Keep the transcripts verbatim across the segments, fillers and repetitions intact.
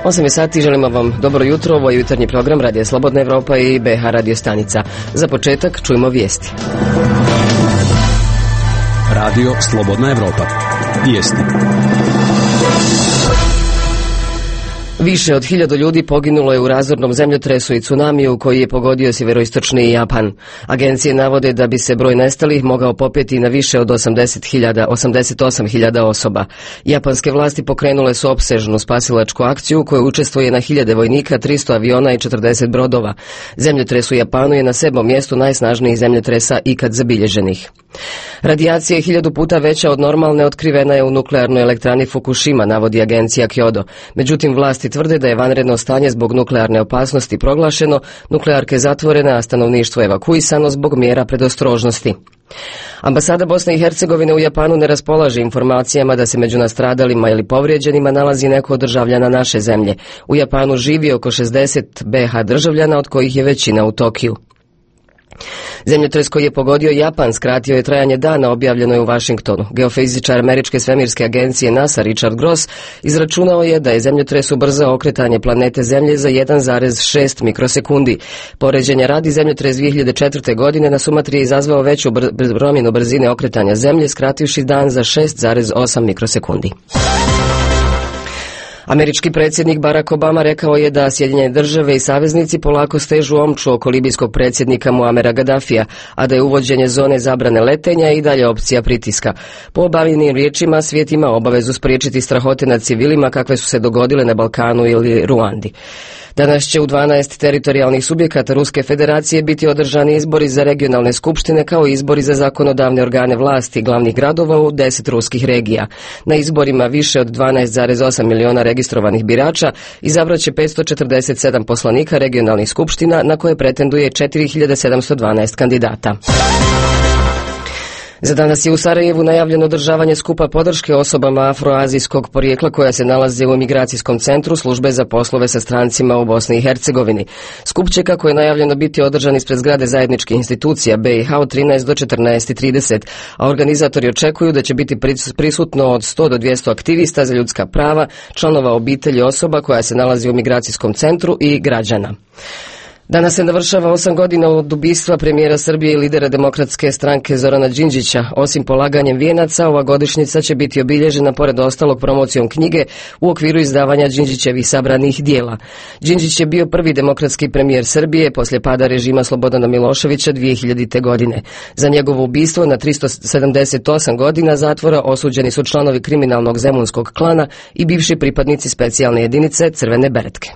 osam je sati, želimo vam dobro jutro, ovo je jutarnji program Radija Slobodna Evropa i B H radio stanica. Za početak čujemo vijesti. Radio Slobodna Evropa. Vijesti. Više od hiljadu ljudi poginulo je u razornom zemljotresu i tsunamiju koji je pogodio sjeveroistočni Japan. Agencije navode da bi se broj nestalih mogao popeti na više od osamdeset hiljada, osamdeset osam hiljada osoba. Japanske vlasti pokrenule su opsežnu spasilačku akciju u kojoj učestvuje na hiljade vojnika, tristo aviona i četrdeset brodova. Zemljotres u Japanu je na sedmom mjestu najsnažnijih zemljotresa ikad zabilježenih. Radijacija je hiljadu puta veća od normalne, otkrivena je u nuklearnoj elektrani Fukushima, navodi agencija Kyodo. Međutim, vlasti tvrde da je vanredno stanje zbog nuklearne opasnosti proglašeno, nuklearke zatvorene, a stanovništvo evakuisano zbog mjera predostrožnosti. Ambasada Bosne i Hercegovine u Japanu ne raspolaže informacijama da se među nastradalima ili povrijeđenima nalazi neko od državljana naše zemlje. U Japanu živi oko šezdeset B H državljana, od kojih je većina u Tokiju. Zemljotres koji je pogodio Japan skratio je trajanje dana, objavljeno je u Washingtonu. Geofizičar američke svemirske agencije NASA Richard Gross izračunao je da je zemljotres ubrzao okretanje planete Zemlje za jedan zarez šest mikrosekundi. Poređenja radi, zemljotres dvije hiljade četvrte. godine na Sumatri je izazvao veću br- promjenu brzine okretanja Zemlje, skrativši dan za šest zarez osam mikrosekundi. Američki predsjednik Barack Obama rekao je da Sjedinjene države i saveznici polako stežu omču oko libijskog predsjednika Muamera Gaddafija, a da je uvođenje zone zabrane letenja i dalje opcija pritiska. Po Obavinim riječima, svijet ima obavezu spriječiti strahote nad civilima kakve su se dogodile na Balkanu ili Ruandi. Danas će u dvanaest teritorijalnih subjekata Ruske federacije biti održani izbori za regionalne skupštine kao i izbori za zakonodavne organe vlasti glavnih gradova u deset ruskih regija. Na izborima više od dvanaest zarez osam miliona registrovanih birača izabrat će petsto četrdeset sedam poslanika regionalnih skupština na koje pretenduje četiri hiljade sedamsto dvanaest kandidata. Za danas je u Sarajevu najavljeno održavanje skupa podrške osobama afroazijskog porijekla koja se nalaze u imigracijskom centru službe za poslove sa strancima u Bosni i Hercegovini. Skup će, kako je najavljeno, biti održan ispred zgrade zajedničkih institucija B i H od trinaest do četrnaest i trideset, a organizatori očekuju da će biti prisutno od sto do dvjesto aktivista za ljudska prava, članova obitelji osoba koja se nalazi u imigracijskom centru i građana. Danas se navršava osam godina od ubistva premijera Srbije i lidera Demokratske stranke Zorana Đinđića. Osim polaganjem vijenaca, ova godišnjica će biti obilježena pored ostalog promocijom knjige u okviru izdavanja Đinđićevih sabranih dijela. Đinđić je bio prvi demokratski premijer Srbije poslije pada režima Slobodana Miloševića dvije hiljadite. godine. Za njegovo ubistvo na tristo sedamdeset osam godina zatvora osuđeni su članovi kriminalnog zemunskog klana i bivši pripadnici specijalne jedinice Crvene beretke.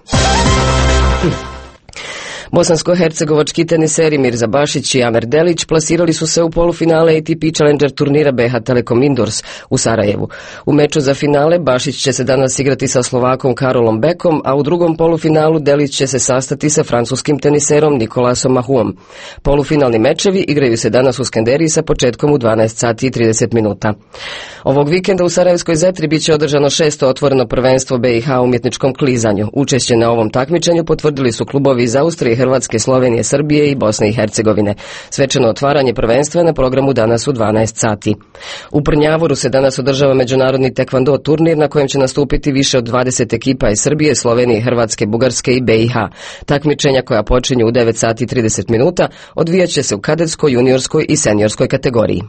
Bosansko-hercegovački teniseri Mirza Bašić i Amer Delić plasirali su se u polufinale A T P Challenger turnira B H Telekom Indoors u Sarajevu. U meču za finale Bašić će se danas igrati sa Slovakom Karolom Bekom, a u drugom polufinalu Delić će se sastati sa francuskim teniserom Nikolasom Mahuom. Polufinalni mečevi igraju se danas u Skenderiji sa početkom u dvanaest sati i trideset minuta. Ovog vikenda u Sarajevskoj Zetri bit će održano šesto otvoreno prvenstvo B i H u umjetničkom klizanju. Učešće na ovom takmičenju potvrdili su klubovi iz Austrije, Hrvatske, Slovenije, Srbije i Bosne i Hercegovine. Svečano otvaranje prvenstva na programu danas u dvanaest sati. U Prnjavoru se danas održava međunarodni tekvando turnir na kojem će nastupiti više od dvadeset ekipa iz Srbije, Slovenije, Hrvatske, Bugarske i B i H. Takmičenja koja počinju u devet sati i trideset minuta odvijat će se u kadetskoj, juniorskoj i seniorskoj kategoriji.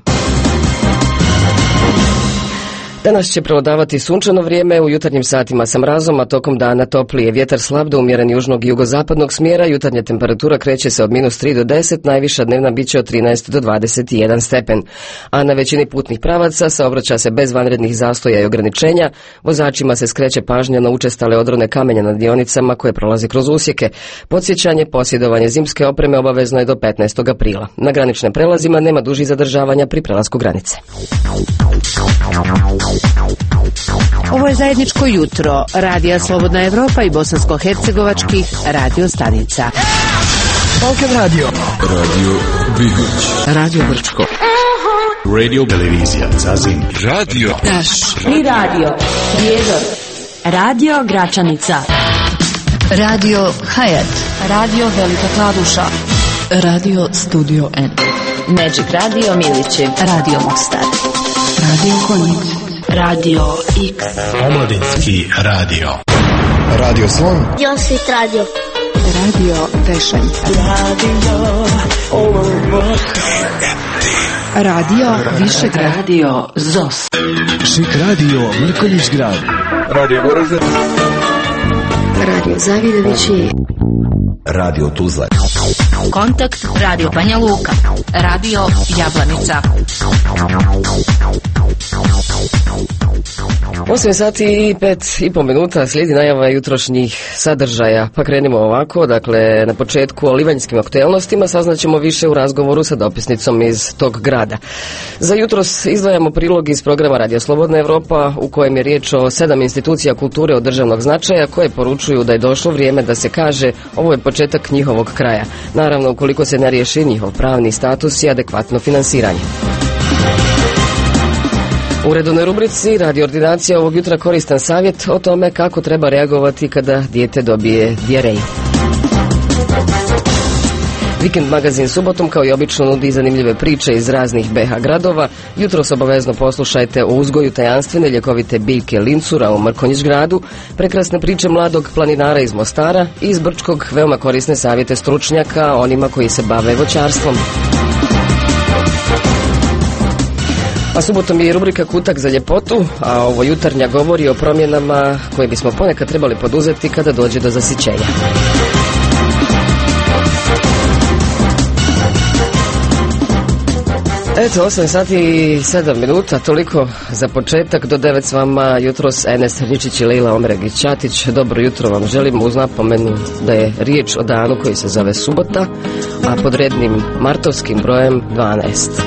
Danas će prevladavati sunčano vrijeme, u jutarnjim satima sa mrazom, a tokom dana toplije. Vjetar slab do umjeren južnog i jugozapadnog smjera, jutarnja temperatura kreće se od minus tri do deset, najviša dnevna biće od trinaest do dvadeset jedan stepen. A na većini putnih pravaca saobraća se bez vanrednih zastoja i ograničenja, vozačima se skreće pažnja na učestale odrone kamenja na dionicama koje prolaze kroz usjeke. Podsjećanje, posjedovanje zimske opreme obavezno je do petnaestog aprila. Na graničnim prelazima nema dužih zadržavanja pri prelasku granice. Ovo je zajedničko jutro Radija Slobodna Evropa i bosansko-hercegovačkih radio stanica. Balkan radio. Radio Bihać. Radio Brčko. Radio televizija Zazin. Radio Naš. I radio Prijedor. Radio Gračanica. Radio Hayat. Radio Velika Kladuša. Radio Studio N. Magic Radio Milići. Radio Mostar. Radio Konjic. Radio X. Omladinski radio. Radio Slon. Josip Radio. Radio Vešanje. Radio Višegrad. Radio Zos. Šik Radio Mrkonjić Grad. Radio Goražde. Radio Zavidovići. Radio Tuzla. Kontakt Radio Banja Luka. Radio Jablanica. osam sati i pet i po minuta slijedi najava jutrošnjih sadržaja. Pa krenimo ovako, dakle na početku o livanjskim aktuelnostima saznaćemo više u razgovoru sa dopisnicom iz tog grada. Za jutros izdvajamo prilog iz programa Radio Slobodna Evropa u kojem je riječ o sedam institucija kulture od državnog značaja koje poručuju da je došlo vrijeme da se kaže ovo je početak njihovog kraja. Naravno ukoliko se ne riješi njihov pravni status i adekvatno finansiranje. U redovnoj rubrici Radio Ordinacija ovog jutra koristan savjet o tome kako treba reagovati kada dijete dobije dijareju. Vikend magazin subotom kao i obično nudi zanimljive priče iz raznih be ha gradova. Jutros obavezno poslušajte o uzgoju tajanstvene ljekovite biljke lincura u Mrkonjić Gradu, prekrasne priče mladog planinara iz Mostara i iz Brčkog veoma korisne savjete stručnjaka onima koji se bave voćarstvom. A subotom je i rubrika Kutak za ljepotu, a ovo jutarnja govori o promjenama koje bismo ponekad trebali poduzeti kada dođe do zasićenja. Eto, osam sati i sedam minuta, toliko za početak. Do devet s vama jutros Enes Ričić i Lejla Omeragić-Ćatić. Dobro jutro vam želimo uz napomenu da je riječ o danu koji se zove subota, a pod rednim martovskim brojem dvanaest.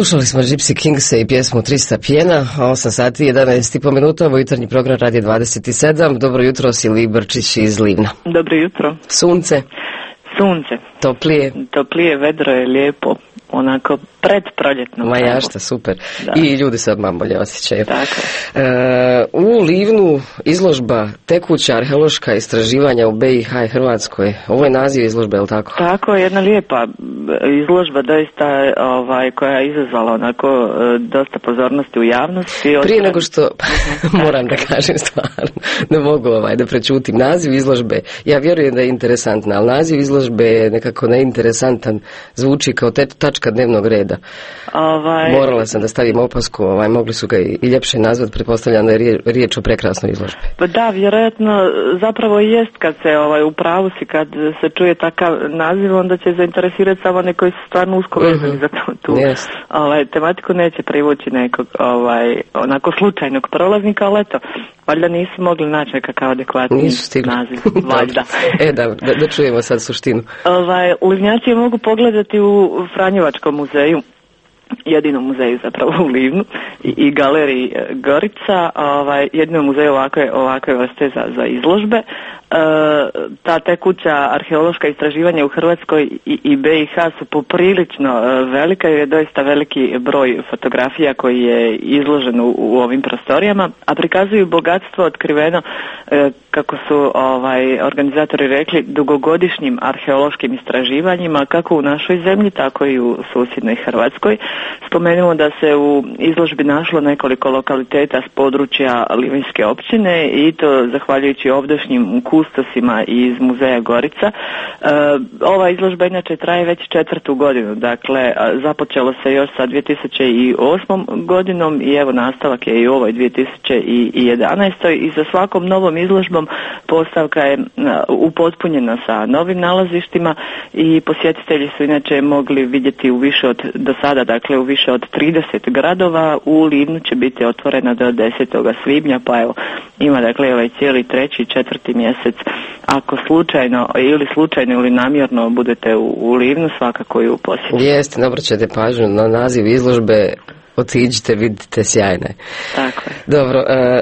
Slušali smo Gypsy Kingse i pjesmu trista pjena, osam sati i jedanaest i po minuta, ovo jutarnji program Radio dvadeset sedam. Dobro jutro, Silvi Brčić iz Livna. Dobro jutro. Sunce? Sunce. Toplije? Toplije, vedro je lijepo, onako predproljetno. Ma ja šta, super. Da. I ljudi se odmah bolje osjećaju. Tako. E, u Livnu izložba tekuća arheološka istraživanja u B i H i Hrvatskoj. Ovo je naziv izložbe, je li tako? Tako, jedna lijepa izložba, doista ovaj, koja je izazvala onako dosta pozornosti u javnosti. Prije nego što, moram da kažem stvarno, ne mogu ovaj, da prečutim. Naziv izložbe, ja vjerujem da je interesantna, ali naziv izložbe je nekako neinteresantan, zvuči kao te, tačka dnevnog reda. Ovaj... Morala sam da stavim opasku, ovaj, mogli su ga i, i ljepše nazvat, pretpostavljam da je riječ o prekrasnoj izložbi. Pa da, vjerojatno, zapravo i jest kad se ovaj, u pravu si, kad se čuje takav naziv, onda će zainteresirati samo oni koji su stvarno usko vezani za tu, tu yes. ovaj, tematiku, neće privući nekog ovaj, onako slučajnog prolaznika, ali eto, valjda nisu mogli naći nekakav adekvatni naziv, valjda. E da, da, da čujemo sad suštinu. Ovaj, Livnjaci je mogu pogledati u Franjevačkom muzeju, jedinom muzeju zapravo u Livnu i, i galeriji Gorica, ovaj, jedinom muzeju ovakve, ovakve vrste za, za izložbe. E, ta tekuća arheološka istraživanja u Hrvatskoj i, i B i H su poprilično e, velika, jer je doista veliki broj fotografija koji je izložen u, u ovim prostorijama, a prikazuju bogatstvo otkriveno, e, kako su ovaj, organizatori rekli, dugogodišnjim arheološkim istraživanjima, kako u našoj zemlji, tako i u susjednoj Hrvatskoj. Spomenimo da se u izložbi našlo nekoliko lokaliteta s područja Livinske općine i to zahvaljujući ovdašnjim kustosima iz muzeja Gorica. E, ova izložba inače traje već četvrtu godinu, dakle započelo se još sa dvije tisuće osmom godinom i evo nastavak je i u ovoj dvije tisuće jedanaestoj i za svakom novom izložbom postavka je upotpunjena sa novim nalazištima i posjetitelji su inače mogli vidjeti u više od do sada, dakle u više od trideset gradova. U Livnu će biti otvorena do desetog svibnja, pa evo ima dakle ovaj cijeli treći i četvrti mjesec. Ako slučajno ili slučajno ili namjerno budete u, u Livnu, svakako i u posjetu. Jeste, dobro ćete pažnju na naziv izložbe, otiđite, vidite, sjajne. Tako je. Dobro, uh,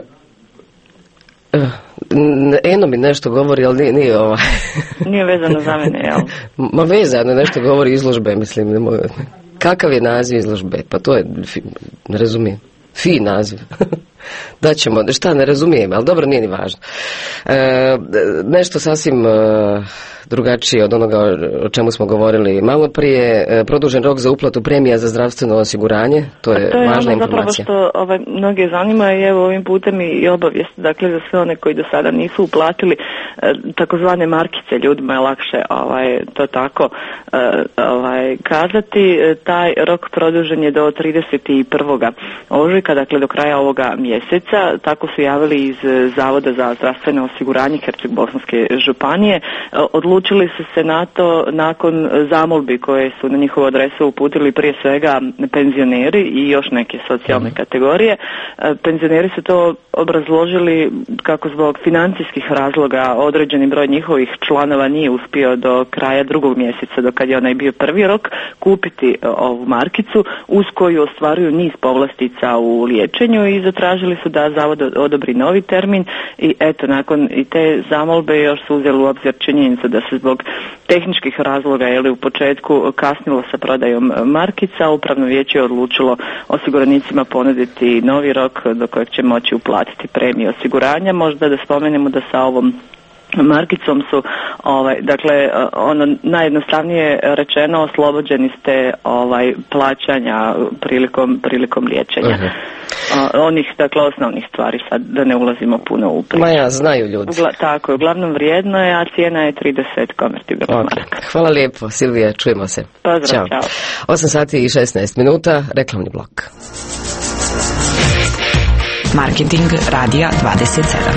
uh, Eno mi nešto govori, ali nije, nije ovaj. Nije vezano za mene, jel? Ma vezano, nešto govori izložbe, mislim, ne mogu. Kakav je naziv izložbe? Pa to je, ne razumijem. Fin naziv. Da ćemo, šta, ne razumijem, ali dobro, nije ni važno. E, nešto sasvim e, drugačije od onoga o čemu smo govorili malo prije, e, produžen rok za uplatu premija za zdravstveno osiguranje, to je, to je važna ono informacija. Zapravo što ovaj, mnoge zanima i evo ovim putem i obavijest, dakle za sve one koji do sada nisu uplatili e, takozvane markice, ljudima je lakše ovaj, to tako e, ovaj, kazati, e, taj rok produžen je do trideset prvog ožujka, dakle do kraja ovoga mjeseca, tako su javili iz Zavoda za zdravstveno osiguranje Herceg-Bosanske županije. Odlučili su se na to nakon zamolbi koje su na njihovu adresu uputili prije svega penzioneri i još neke socijalne mm. kategorije. Penzioneri su to obrazložili kako zbog financijskih razloga određeni broj njihovih članova nije uspio do kraja drugog mjeseca, do kad je onaj bio prvi rok, kupiti ovu markicu uz koju ostvaruju niz povlastica u liječenju i zatražili su da Zavod odobri novi termin i eto, nakon i te zamolbe još su uzeli u obzir činjenicu da se zbog tehničkih razloga ili u početku kasnilo sa prodajom markica. Upravno vijeće je odlučilo osiguranicima ponuditi novi rok do kojeg će moći uplatiti premiju osiguranja. Možda da spomenemo da sa ovom markicom su, ovaj, dakle, ono najjednostavnije rečeno, oslobođeni ste ovaj, plaćanja prilikom, prilikom liječenja. Uh-huh. O, onih, dakle, osnovnih stvari, sad da ne ulazimo puno u priču. Ma ja, znaju ljudi. Ugla, tako je, uglavnom vrijedno je, a cijena je trideset konvertibilnih okay. maraka. Hvala lijepo, Silvija, čujemo se. Pozdrav, čao. osam sati i šesnaest minuta, reklamni blok. Marketing Radija dvadeset sedam.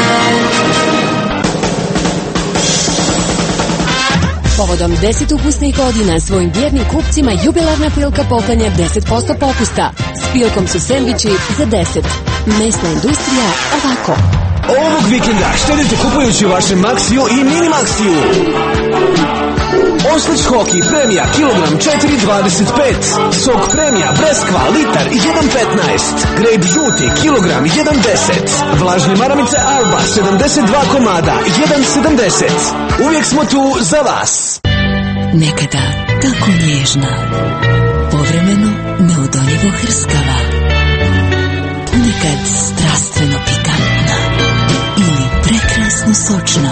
Povodom deset ukusnih godina svojim vjernim kupcima jubilarna Pilka poklanja deset posto popusta. S Pilkom su sendviči za deset. Mesna industrija ovako. Ovog vikenda štedite kupujući u vašem Maxiju i Mini Maxiju. Oslić Hockey premija kilogram četiri dvadeset pet. Sok premija Breskva litar jedan petnaest. Grape žuti kilogram jedan deset. Vlažne maramice Alba sedamdeset dva komada jedan sedamdeset. Uvijek smo tu za vas. Nekada tako nježna, povremeno neodoljivo hrskava, ponekad strastveno pikantna ili prekrasno sočna.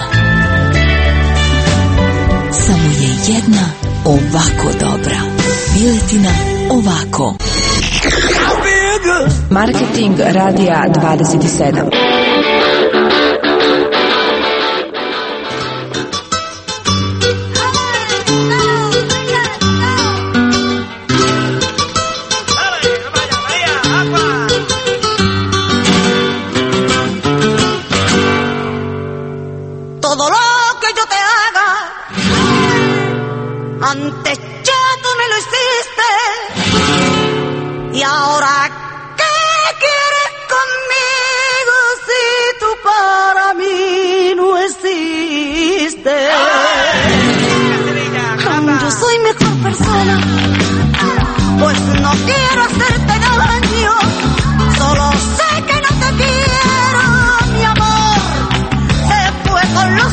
Samo je jedna ovako dobra. Piletina ovako. Marketing radija dvadeset sedam. Antes ya tú me lo hiciste y ahora ¿qué quieres conmigo si tú para mí no existes? Yo soy mejor persona, pues no quiero hacerte daño, solo sé que no te quiero, mi amor, se fue con los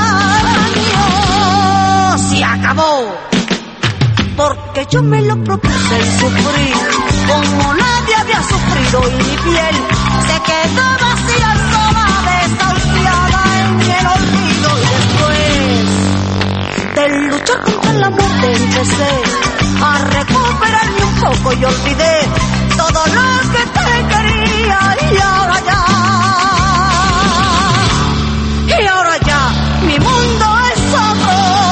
años, se acabó. Porque yo me lo propuse y sufrí como nadie había sufrido y mi piel se quedó vacía, sola, desahuciada en el olvido. Y después de luchar contra la muerte empecé a recuperarme un poco y olvidé todo lo que te quería y ahora ya, y ahora ya mi mundo es otro.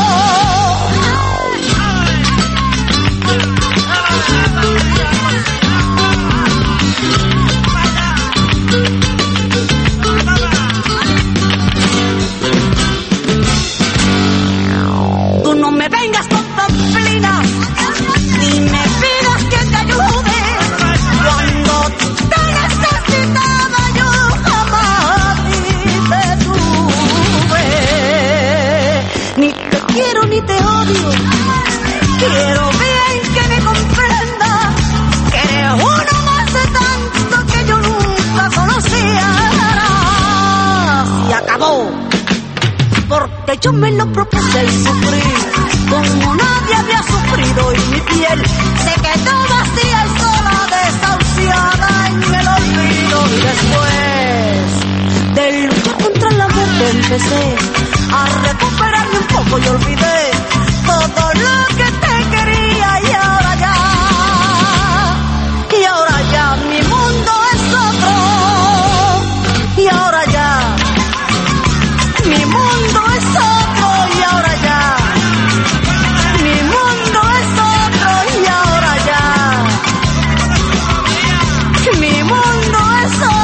Tú no me vengas con pamplinas, ni me pidas que te ayude. Cuando te necesitaba yo jamás te tuve. Ni te quiero ni te odio, quiero bien que me comprendas, que eres uno más de tanto que yo nunca conocía. Y acabó, porque yo me lo propuse y sufrí como nadie había sufrido y mi piel se quedó vacía y sola, desahuciada en el olvido. Y después de luchar contra la muerte empecé a recuperarme un poco y olvidé todo lo que te quería y ahora ya, y ahora ya mi mundo es otro, y ahora ya mi mundo es otro, y ahora ya mi mundo es otro, y ahora ya mi mundo es otro.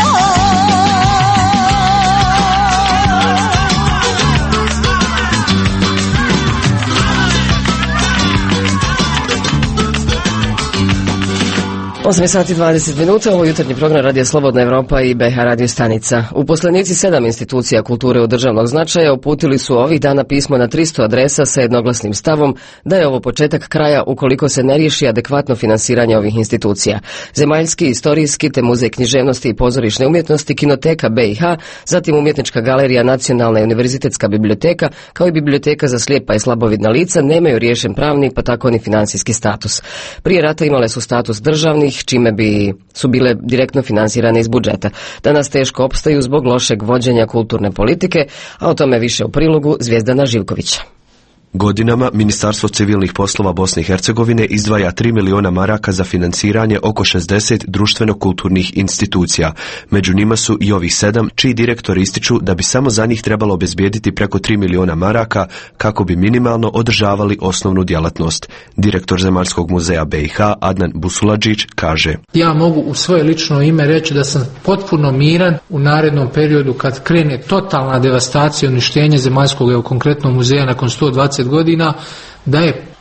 osam sati dvadeset minuta, ovo jutarnji program Radija Slobodna Evropa i B H radio stanica. Uposlenici sedam institucija kulture od državnog značaja uputili su ovih dana pismo na tristo adresa sa jednoglasnim stavom da je ovo početak kraja ukoliko se ne riješi adekvatno finansiranje ovih institucija. Zemaljski, istorijski, te muzej književnosti i pozorišne umjetnosti, kinoteka B i H, zatim umjetnička galerija, nacionalna i univerzitetska biblioteka, kao i biblioteka za slijepa i slabovidna lica nemaju riješen pravni pa tako ni financijski status. Prije rata imale su status državnih, čime bi su bile direktno finansirane iz budžeta. Danas teško opstaju zbog lošeg vođenja kulturne politike, a o tome više u prilogu Zvijezdana Živkovića. Godinama Ministarstvo civilnih poslova Bosne i Hercegovine izdvaja tri miliona maraka za financiranje oko šezdeset društveno-kulturnih institucija. Među njima su i ovih sedam, čiji direktori ističu da bi samo za njih trebalo obezbijediti preko tri miliona maraka kako bi minimalno održavali osnovnu djelatnost. Direktor Zemaljskog muzeja B i H Adnan Busuladžić kaže: Ja mogu u svoje lično ime reći da sam potpuno miran u narednom periodu kad krene totalna devastacija i uništenje Zemaljskog, evo konkretno muzeja nakon sto dvadeset godina, da je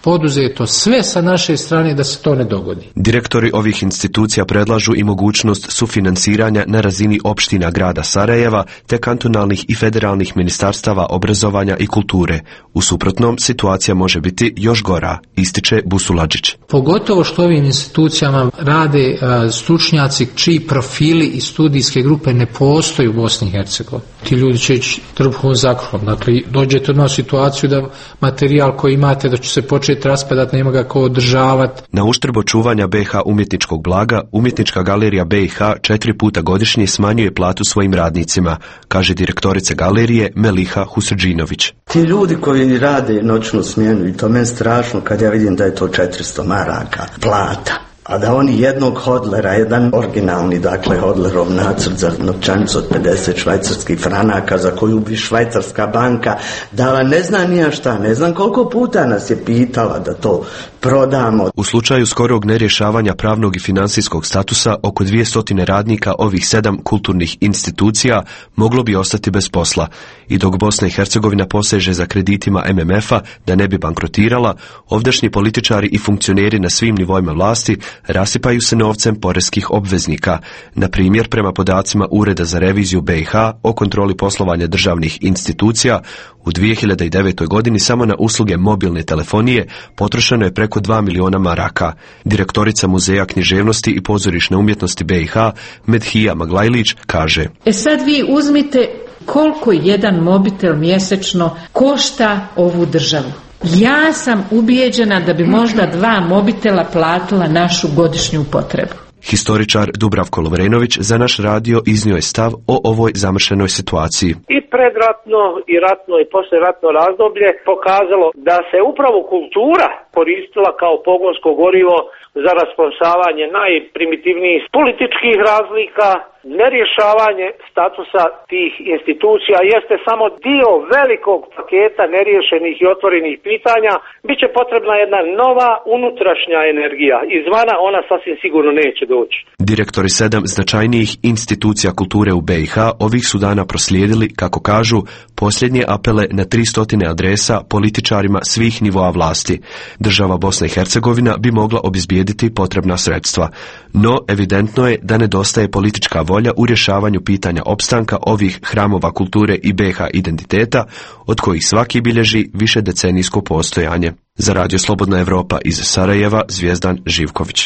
poduzeto sve sa naše strane da se to ne dogodi. Direktori ovih institucija predlažu i mogućnost sufinansiranja na razini opština grada Sarajeva te kantonalnih i federalnih ministarstava obrazovanja i kulture. U suprotnom, situacija može biti još gora, ističe Busuladžić. Pogotovo što ovim institucijama rade a, stručnjaci čiji profili i studijske grupe ne postoji u Bosni i Hercegovini. Ti ljudi će ići trbuhom za kruhom. Dakle, dođete u situaciju da materijal koji imate da će se početi raspadati, nema ga ko održavati. Na uštrb očuvanja B i H umjetničkog blaga, Umjetnička galerija B i H četiri puta godišnje smanjuje platu svojim radnicima, kaže direktorica galerije Meliha Husrdžinović. Ti ljudi koji rade noćnu smjenu, i to meni strašno kad ja vidim da je to četiristo maraka plata. A da oni jednog hodlera, jedan originalni, dakle, hodlerov nacrt za novčanicu od pedeset švajcarskih franaka za koju bi švajcarska banka dala ne znam nija šta, ne znam koliko puta nas je pitala da to prodamo. U slučaju skorog nerješavanja pravnog i financijskog statusa, oko dvjesto radnika ovih sedam kulturnih institucija moglo bi ostati bez posla. I dok Bosna i Hercegovina poseže za kreditima M M F-a da ne bi bankrotirala, ovdašnji političari i funkcioneri na svim nivoima vlasti rasipaju se novcem poreskih obveznika. Na primjer, prema podacima Ureda za reviziju B i H o kontroli poslovanja državnih institucija, u dvije hiljade devetoj. godini samo na usluge mobilne telefonije potrošeno je preko dva miliona maraka. Direktorica Muzeja književnosti i pozorišne umjetnosti B i H, Medhija Maglajlić, kaže: E sad vi uzmite koliko jedan mobitel mjesečno košta ovu državu. Ja sam ubijeđena da bi možda dva mobitela platila našu godišnju potrebu. Historičar Dubravko Lovrenović za naš radio iznio je stav o ovoj zamršenoj situaciji. I predratno i ratno i poslijeratno razdoblje pokazalo da se upravo kultura koristila kao pogonsko gorivo za rasplamsavanje najprimitivnijih političkih razlika. Nerješavanje statusa tih institucija jeste samo dio velikog paketa neriješenih i otvorenih pitanja. Biće potrebna jedna nova unutrašnja energija. Izvana ona sasvim sigurno neće doći. Direktori sedam značajnijih institucija kulture u B i H ovih su dana proslijedili, kako kažu, posljednje apele na tristo adresa političarima svih nivoa vlasti. Država Bosna i Hercegovina bi mogla obezbijediti potrebna sredstva. No, evidentno je da nedostaje politička volja u rješavanju pitanja opstanka ovih hramova kulture i B i H identiteta, od kojih svaki bilježi više decenijsko postojanje. Za Radio Slobodna Evropa iz Sarajeva, Zvijezdan Živković.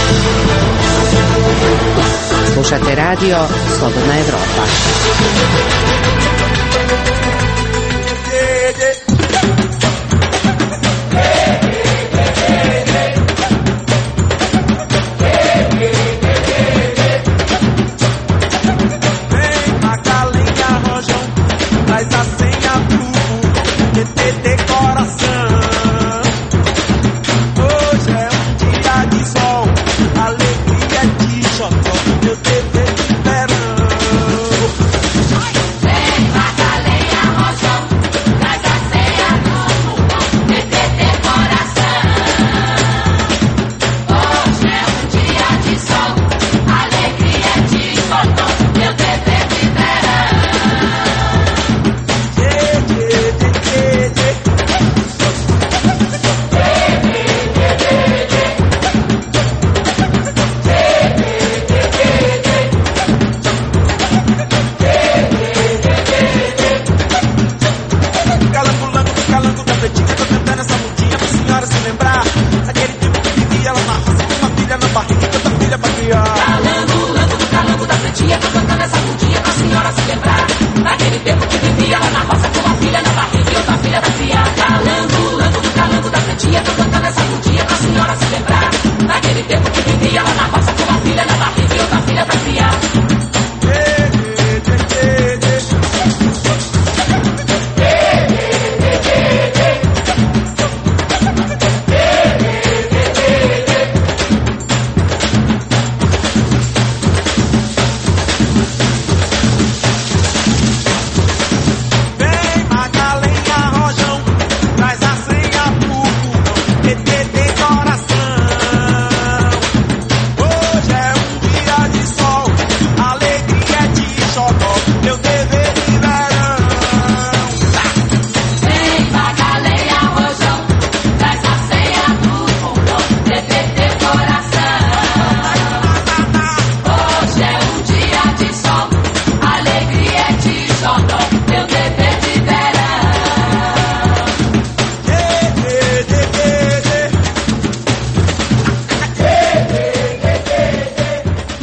Slušate radio Slobodna Evropa. Alegria de xodó, meu dever de verão.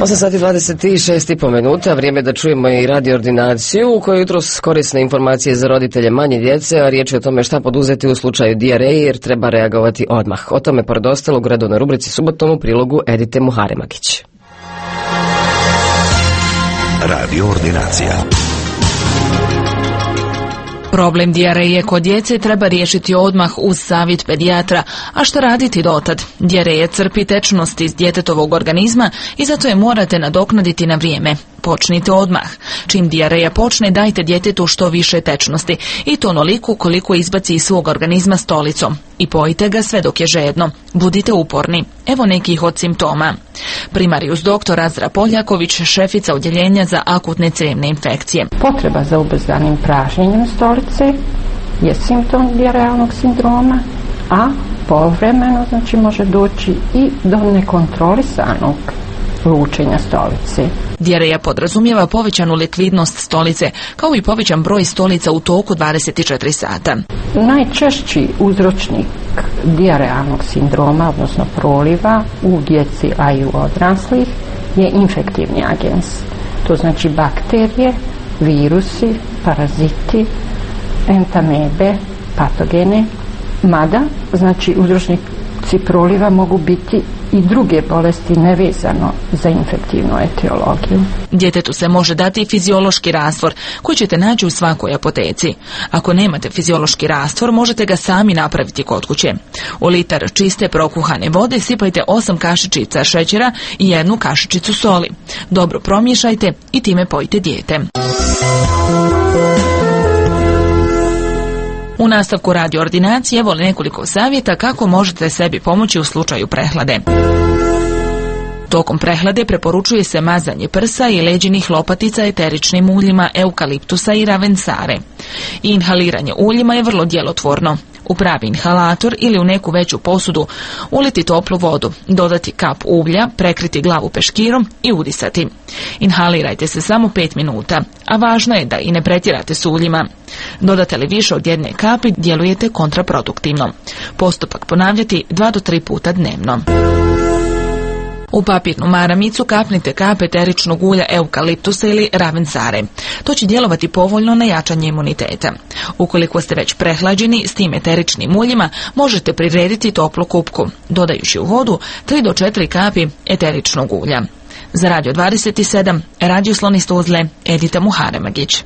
osam sati dvadeset šest i po minuta, vrijeme da čujemo i radio ordinaciju u kojoj jutros korisne informacije za roditelje manje djece, a riječ je o tome šta poduzeti u slučaju dijareje jer treba reagovati odmah. O tome pored ostalog u redovnoj rubrici Subotom u prilogu Edite Muharemagić. Radio ordinacija. Problem dijareje kod djece treba riješiti odmah uz savjet pedijatra, a što raditi dotad? Dijareja crpi tečnost iz djetetovog organizma i zato je morate nadoknaditi na vrijeme. Počnite odmah. Čim dijareja počne, dajte djetetu što više tečnosti i to onoliko koliko izbaci iz svog organizma stolicom. I pojite ga sve dok je žedno. Budite uporni. Evo nekih od simptoma. Primarijus doktor Azra Poljaković, šefica odjeljenja za akutne crijevne infekcije. Potreba za ubrzanim pražnjenjem stolice je simptom dijarealnog sindroma, a povremeno znači može doći i do nekontrolisanog lučenja stolice. Dijareja podrazumijeva povećanu likvidnost stolice, kao i povećan broj stolica u toku dvadeset četiri sata. Najčešći uzročnik dijarealnog sindroma, odnosno proliva u djeci, a i u odraslih, je infektivni agens. To znači bakterije, virusi, paraziti, entamebe, patogene, mada, znači uzročnici proliva mogu biti i druge bolesti nevezano za infektivnu etiologiju. Djetetu se može dati fiziološki rastvor koji ćete naći u svakoj apoteci. Ako nemate fiziološki rastvor, možete ga sami napraviti kod kuće. U litar čiste prokuhane vode sipajte osam kašičica šećera i jednu kašičicu soli. Dobro promiješajte i time pojite dijete. U nastavku radio ordinacije evo nekoliko savjeta kako možete sebi pomoći u slučaju prehlade. Tokom prehlade preporučuje se mazanje prsa i leđinih lopatica eteričnim uljima eukaliptusa i ravensare. Inhaliranje uljima je vrlo djelotvorno. U pravi inhalator ili u neku veću posudu uliti toplu vodu, dodati kap uglja, prekriti glavu peškirom i udisati. Inhalirajte se samo pet minuta, a važno je da i ne pretjerate s uljima. Dodate li više od jedne kapi, djelujete kontraproduktivno. Postupak ponavljati dva do tri puta dnevno. U papirnu maramicu kapnite kap eteričnog ulja eukaliptusa ili ravensare. To će djelovati povoljno na jačanje imuniteta. Ukoliko ste već prehlađeni, s tim eteričnim uljima možete prirediti toplu kupku, dodajući u vodu tri do četiri kapi eteričnog ulja. Za Radio dvadeset sedam, Radio Slon iz Tuzle, Edita Muharemagić.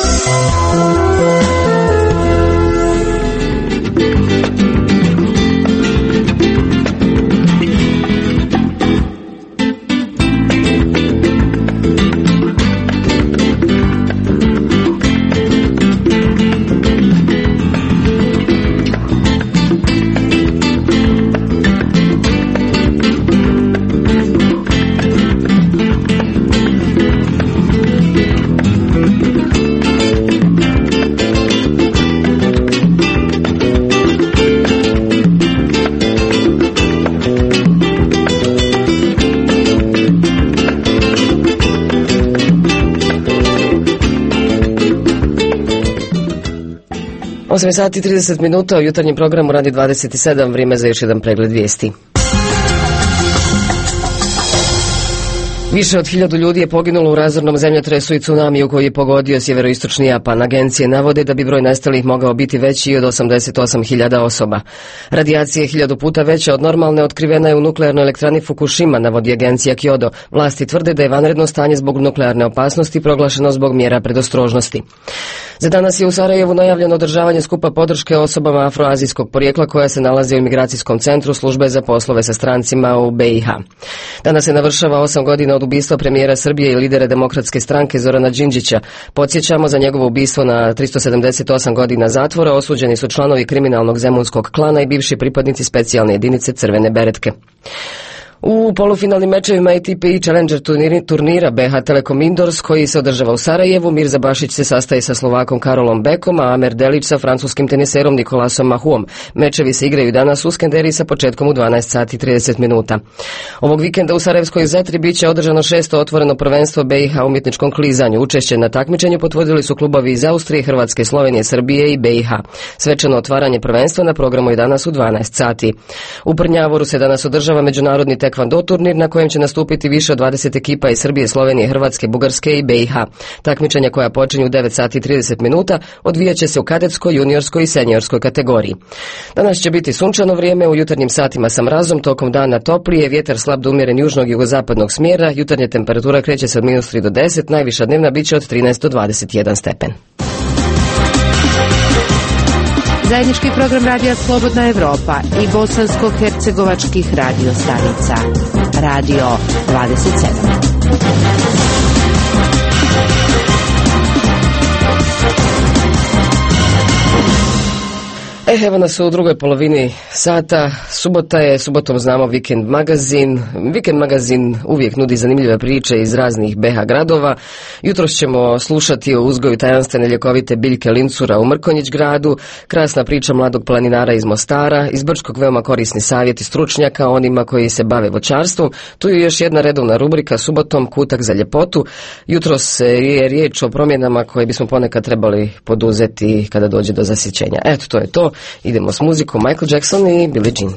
osam sati i trideset minuta u jutarnjem programu Radio dvadeset sedam, vrijeme za još jedan pregled vijesti. Više od hiljadu ljudi je poginulo u razornom zemljotresu i tsunamiju koji je pogodio sjeveroistočni Japan. Agencije navode da bi broj nestalih mogao biti veći i od osamdeset osam hiljada osoba. Radijacija je hiljadu puta veća od normalne, otkrivena je u nuklearnoj elektrani Fukushima, navodi agencija Kyodo. Vlasti tvrde da je vanredno stanje zbog nuklearne opasnosti proglašeno zbog mjera predostrožnosti. Za danas je u Sarajevu najavljeno održavanje skupa podrške osobama afroazijskog porijekla koja se nalazi u imigracijskom centru službe za poslove sa strancima u B i H. Danas se navršava osam godina od ubistva premijera Srbije i lidera Demokratske stranke Zorana Đinđića. Podsjećamo, za njegovo ubistvo na tristo sedamdeset osam godina zatvora osuđeni su članovi kriminalnog zemunskog klana i bivši pripadnici specijalne jedinice Crvene beretke. U polufinalnim mečevima A T P i Challenger turnira B H Telekom Indoors koji se održava u Sarajevu, Mirza Bašić se sastaje sa Slovakom Karolom Bekom, a Amer Delić sa francuskim teniserom Nikolasom Mahuom. Mečevi se igraju danas u Skenderiji sa početkom u dvanaest sati i trideset minuta. Ovog vikenda u Sarajevskoj Zetri bit će održano šesto otvoreno prvenstvo B i H u umjetničkom klizanju. Učešće na takmičenju potvrdili su klubovi iz Austrije, Hrvatske, Slovenije, Srbije i B i H. Svečano otvaranje prvenstva na programu je danas u dvanaest sati. U Prnjavoru se danas održava međunarodni tekvando turnir na kojem će nastupiti više od dvadeset ekipa iz Srbije, Slovenije, Hrvatske, Bugarske i B i H. Takmičenja koja počinju u devet sati i trideset minuta odvijat će se u kadetskoj, juniorskoj i seniorskoj kategoriji. Danas će biti sunčano vrijeme, u jutarnjim satima sa mrazom, tokom dana toplije, vjetar slab do umjeren južnog i jugozapadnog smjera, jutarnja temperatura kreće se od minus tri do deset, najviša dnevna biće od trinaest do dvadeset jedan stepen. Zajednički program Radija Slobodna Evropa i bosansko-hercegovačkih radio stanica. Radio dvadeset sedam. E, evo nas u drugoj polovini sata. Subota je, subotom znamo Vikend magazin. Vikend magazin uvijek nudi zanimljive priče iz raznih B H gradova. Jutros ćemo slušati o uzgoju tajanstvene ljekovite biljke lincura u Mrkonjić gradu, krasna priča mladog planinara iz Mostara, iz Brčkog veoma korisni savjeti stručnjaka onima koji se bave voćarstvom. Tu je još jedna redovna rubrika subotom, kutak za ljepotu. Jutros je riječ o promjenama koje bismo ponekad trebali poduzeti kada dođe do zasićenja. Eto, to je to. Idemo s muzikom Michael Jackson i Billie Jean.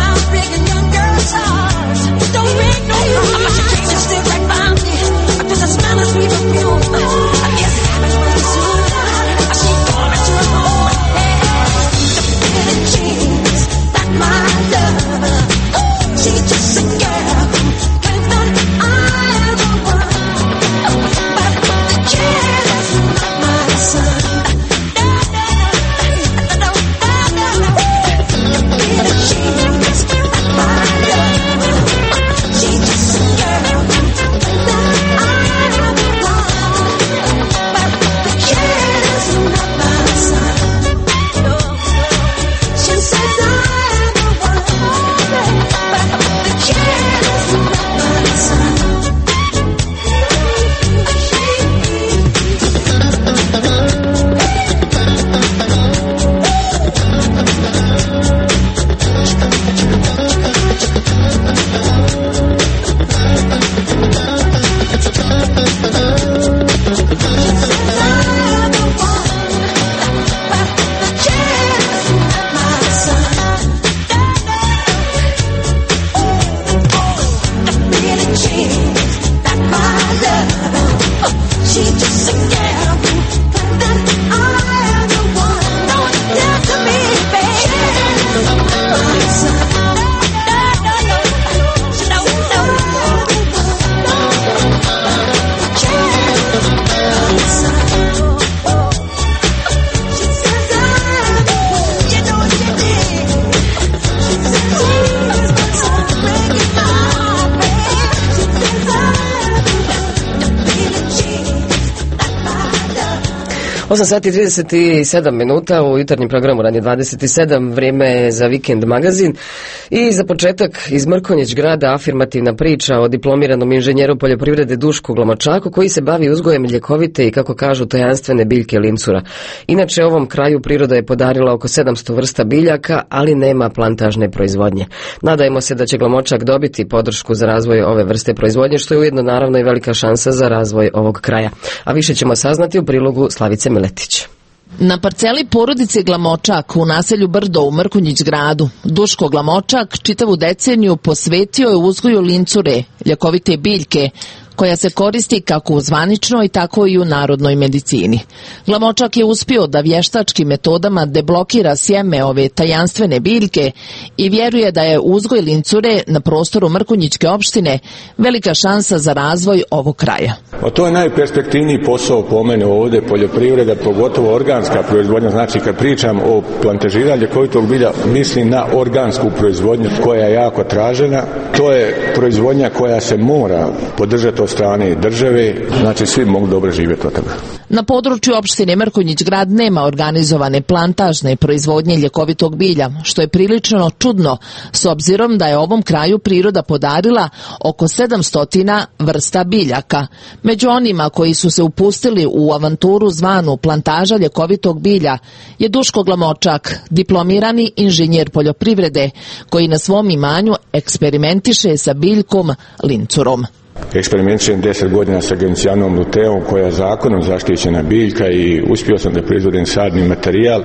Don't break no heart. osam sati i trideset sedam minuta u jutarnjem programu Radio dvadeset sedam, vrijeme je za Vikend magazin. I za početak iz Mrkonjić grada afirmativna priča o diplomiranom inženjeru poljoprivrede Dušku Glamočaku koji se bavi uzgojem ljekovite i, kako kažu, tajanstvene biljke lincura. Inače, ovom kraju priroda je podarila oko sedamsto vrsta biljaka, ali nema plantažne proizvodnje. Nadajmo se da će Glamočak dobiti podršku za razvoj ove vrste proizvodnje, što je ujedno naravno i velika šansa za razvoj ovog kraja. A više ćemo saznati u prilogu Slavice Miletić. Na parceli porodice Glamočak u naselju Brdo u Mrkonjić gradu, Duško Glamočak čitavu deceniju posvetio je uzgoju lincure, ljekovite biljke, koja se koristi kako u zvaničnoj, tako i u narodnoj medicini. Glamočak je uspio da vještačkim metodama deblokira sjeme ove tajanstvene biljke i vjeruje da je uzgoj lincure na prostoru Mrkonjićke opštine velika šansa za razvoj ovog kraja. O to je najperspektivniji posao po mene ovdje, poljoprivreda, pogotovo organska proizvodnja. Znači, kad pričam o plantažiranju ljekovitog bilja, mislim na organsku proizvodnju koja je jako tražena. To je proizvodnja koja se mora podržati od strane države, znači svi mogu dobro živjeti od toga. Na području opštine Mrkonjić grad nema organizovane plantažne proizvodnje ljekovitog bilja, što je prilično čudno s obzirom da je ovom kraju priroda podarila oko sedamsto vrsta biljaka. Među onima koji su se upustili u avanturu zvanu plantaža ljekovitog bilja je Duško Glamočak, diplomirani inženjer poljoprivrede koji na svom imanju eksperimentiše sa biljkom lincurom. Eksperimentiram deset godina sa Gencijanom luteom koja je zakonom zaštićena biljka i uspio sam da proizvodim sadni materijal.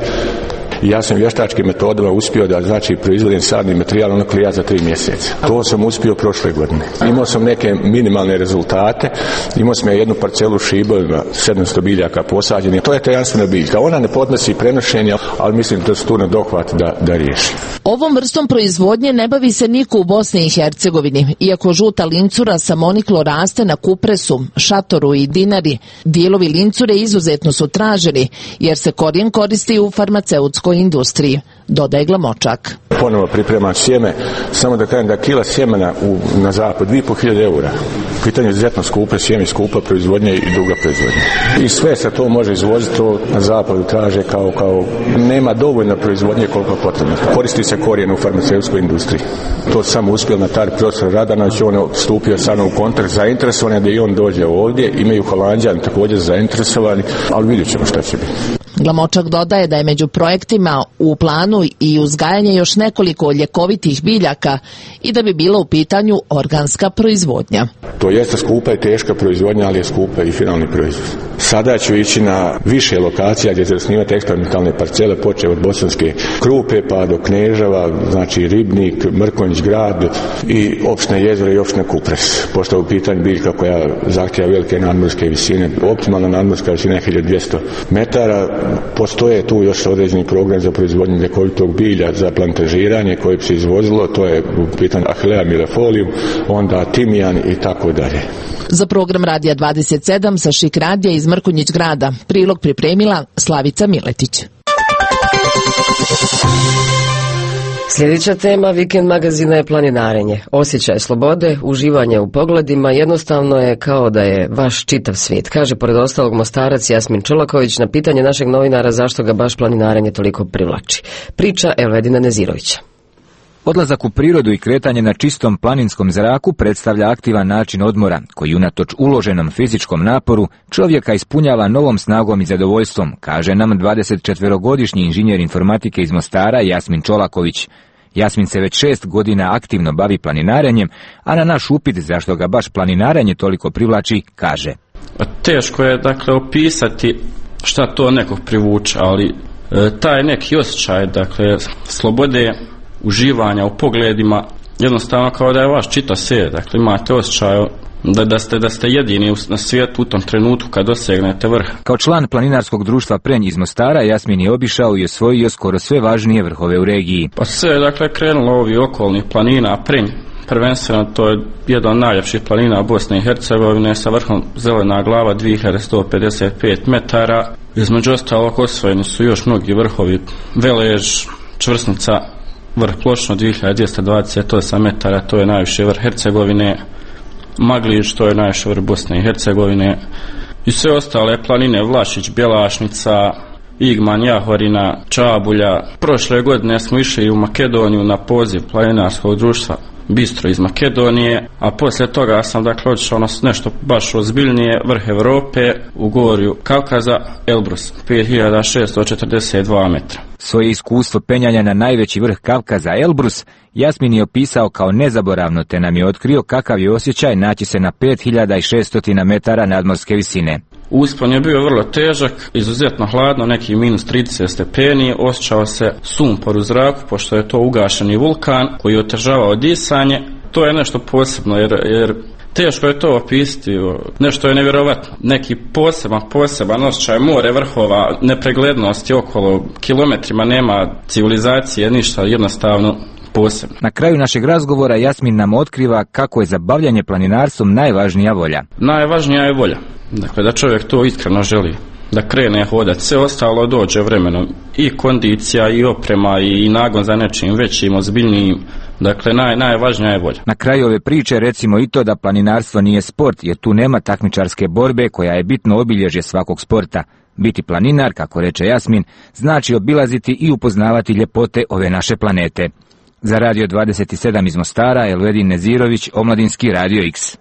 Ja sam vještačkim metodama uspio da znači proizvodim sadni materijal ono klija za tri mjeseca. To sam uspio prošle godine. Imao sam neke minimalne rezultate. Imao sam jednu parcelu u Šibovima, sedamsto biljaka posađenih. To je tajanstvena biljka. Ona ne podnosi prenošenje, ali mislim da su tu na dohvat da, da riješi. Ovom vrstom proizvodnje ne bavi se niko u Bosni i Hercegovini. Iako žuta lincura samoniklo raste na kupresu, šatoru i dinari, dijelovi lincure izuzetno su traženi, jer se korijen koristi u farmaceutskoj industriji, dodaje Glamočak. Ponovo pripremam sjeme, samo da kažem da kila sjemena u, na zapad dvije i pol hiljade eura. Pitanje je izuzetno skupe sjeme, skupa proizvodnja i duga proizvodnja. I sve se to može izvoziti, to na zapadu traže kao, kao nema dovoljno proizvodnje koliko je potrebno. Koristi se korijen u farmaceutskoj industriji. To samo uspjel na taj profesor Radanović, on je stupio sa mnom u kontakt zainteresovan da i on dođe ovdje, imaju Holanđani također zainteresovani, ali vidjet ćemo šta će biti. Glamočak dodaje da je među projektima u planu i uzgajanje još nekoliko ljekovitih biljaka i da bi bila u pitanju organska proizvodnja. To jeste skupa i teška proizvodnja, ali je skupa i finalni proizvod. Sada ću ići na više lokacija gdje će osnivati eksperimentalne parcele, počeo od Bosanske Krupe pa do Knežava, znači Ribnik, Mrkonjić grad i opština Jezero i opština Kupres. Pošto je u pitanju biljka koja zahtjeva velike nadmorske visine, optimalna nadmorska visina je hiljadu dvjesto metara. Postoje tu još određeni program za proizvodnju ljekovitog bilja za plantažiranje koje bi se izvozilo, to je u pitanju Achillea millefolium, onda timijan i tako dalje. Za program Radija dvadeset sedam sa Šik radija iz Mrkonjić grada prilog pripremila Slavica Miletić. Sljedeća tema Vikend magazina je planinarenje. Osjećaj slobode, uživanje u pogledima, jednostavno je kao da je vaš čitav svijet, kaže pored ostalog Mostarac Jasmin Čolaković na pitanje našeg novinara zašto ga baš planinarenje toliko privlači. Priča Elvedina Nezirovića. Odlazak u prirodu i kretanje na čistom planinskom zraku predstavlja aktivan način odmora, koji unatoč uloženom fizičkom naporu čovjeka ispunjava novom snagom i zadovoljstvom, kaže nam dvadesetčetverogodišnji inženjer informatike iz Mostara Jasmin Čolaković. Jasmin se već šest godina aktivno bavi planinarenjem, a na naš upit zašto ga baš planinarenje toliko privlači, kaže. Teško je dakle opisati šta to nekog privuče, ali e, taj neki osjećaj, dakle, slobode, uživanja u pogledima, jednostavno kao da je vaš čitav svijet, dakle imate osjećaj da, da, ste, da ste jedini na svijetu u tom trenutku kad dosegnete vrh. Kao član planinarskog društva Prenj iz Mostara, Jasmin je obišao i osvojio skoro sve važnije vrhove u regiji. Pa sve je dakle krenulo ovi okolnih planina, Prenj prvenstveno to je jedan od najljepših planina Bosne i Hercegovine sa vrhom Zelena glava dvije hiljade sto pedeset pet metara. Između ostalog osvojeni su još mnogi vrhovi, Velež, Čvrsnica, vrh Pločno dvije hiljade dvjesto dvadeset osam metara, to je najviši vrh Hercegovine, Maglić, to je najviši vrh Bosne i Hercegovine, i sve ostale planine, Vlašić, Bjelašnica, Igman, Jahorina, Čabulja. Prošle godine smo išli u Makedoniju na poziv planinarskog društva Bistro iz Makedonije, a poslije toga sam dakle odšao na nešto baš ozbiljnije, vrh Europe, u gorju Kavkaza, Elbrus, pet hiljada šessto četrdeset dva metra. Svoje iskustvo penjanja na najveći vrh Kavkaza, Elbrus, Jasmin je opisao kao nezaboravno, te nam je otkrio kakav je osjećaj naći se na pet hiljada šesto metara nadmorske visine. Uspon je bio vrlo težak, izuzetno hladno, neki minus trideset stepeni, osjećao se sumpor u zraku, pošto je to ugašeni vulkan koji je otežavao disanje. To je nešto posebno, jer, jer teško je to opisati, nešto je nevjerovatno. Neki poseban, poseban osjećaj, more vrhova, nepreglednosti okolo, kilometrima nema civilizacije, ništa, jednostavno posebno. Na kraju našeg razgovora Jasmin nam otkriva kako je za bavljanje planinarstvom najvažnija volja. Najvažnija je volja. Dakle, da čovjek to iskreno želi, da krene hodati, sve ostalo dođe vremenom, i kondicija, i oprema, i nagon za nečim većim, ozbiljnijim. Dakle, naj, najvažnija je volja. Na kraju ove priče recimo i to da planinarstvo nije sport, jer tu nema takmičarske borbe koja je bitno obilježje svakog sporta. Biti planinar, kako reče Jasmin, znači obilaziti i upoznavati ljepote ove naše planete. Za Radio dvadeset sedam iz Mostara, Elvedin Nezirović, Omladinski Radio X.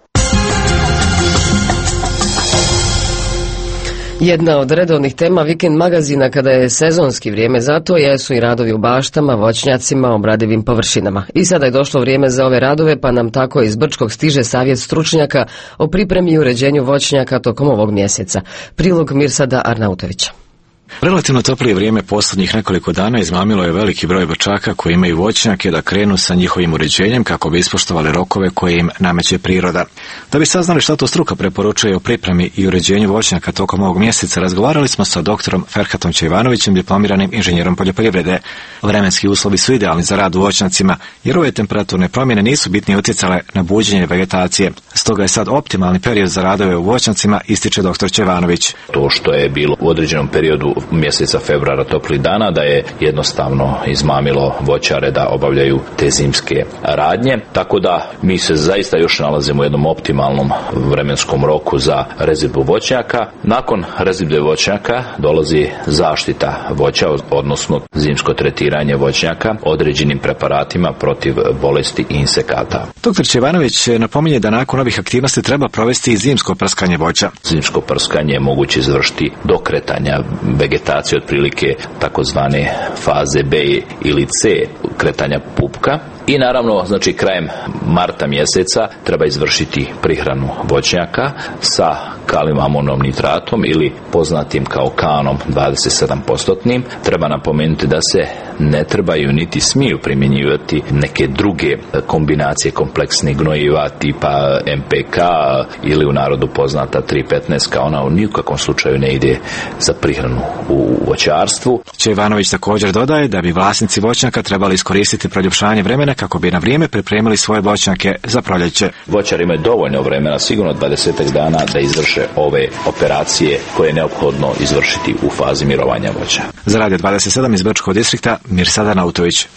Jedna od redovnih tema Vikend magazina kada je sezonski vrijeme za to jesu i radovi u baštama, voćnjacima, obradivim površinama. I sada je došlo vrijeme za ove radove, pa nam tako iz Brčkog stiže savjet stručnjaka o pripremi i uređenju voćnjaka tokom ovog mjeseca. Prilog Mirsada Arnautovića. Relativno toplije vrijeme posljednjih nekoliko dana izmamilo je veliki broj Brčaka koji imaju voćnjake da krenu sa njihovim uređenjem kako bi ispoštovali rokove koje im nameće priroda. Da bi saznali šta to struka preporučuje o pripremi i uređenju voćnjaka tokom ovog mjeseca, razgovarali smo sa doktorom Ferhatom Čejvanovićem, diplomiranim inženjerom poljoprivrede. Vremenski uslovi su idealni za rad u voćnjacima, jer ove temperaturne promjene nisu bitnije utjecale na buđenje vegetacije. Stoga je sad optimalni period za radove u voćnjacima, ističe doktor Čejvanović. To što je bilo u određenom periodu mjeseca februara toplih dana, da je jednostavno izmamilo voćare da obavljaju te zimske radnje, tako da mi se zaista još nalazimo u jednom optimalnom vremenskom roku za rezidbu voćnjaka. Nakon rezidbe voćnjaka dolazi zaštita voća, odnosno zimsko tretiranje voćnjaka određenim preparatima protiv bolesti i insekata. Doktor Čejvanović napominje da nakon ovih aktivnosti treba provesti i zimsko prskanje voća. Zimsko prskanje je moguće izvršiti do kretanja vegetacije, otprilike takozvane faze B ili C kretanja pupka. I naravno, znači krajem marta mjeseca treba izvršiti prihranu voćnjaka sa kalijum amonom nitratom ili poznatim kao kanom dvadeset sedam posto. Treba napomenuti da se ne trebaju niti smiju primjenjivati neke druge kombinacije kompleksnih gnojiva tipa M P K ili u narodu poznata tri petnaest, kao ona u nikakvom slučaju ne ide za prihranu u voćarstvu. Čejvanović također dodaje da bi vlasnici voćnjaka trebali iskoristiti proljepšanje vremena kako bi na vrijeme pripremili svoje voćnjake za proljeće. Voćari imaju dovoljno vremena, sigurno dvadeset dana, da izvrše ove operacije koje je neophodno izvršiti u fazi mirovanja voća. Za Radio dvadeset sedam iz Brčkog distrikta, Mirsad Arnautović.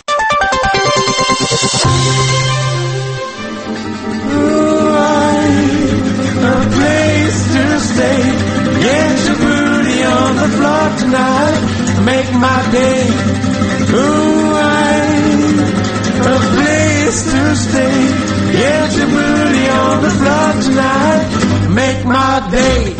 To stay, get your booty on the floor tonight, make my day.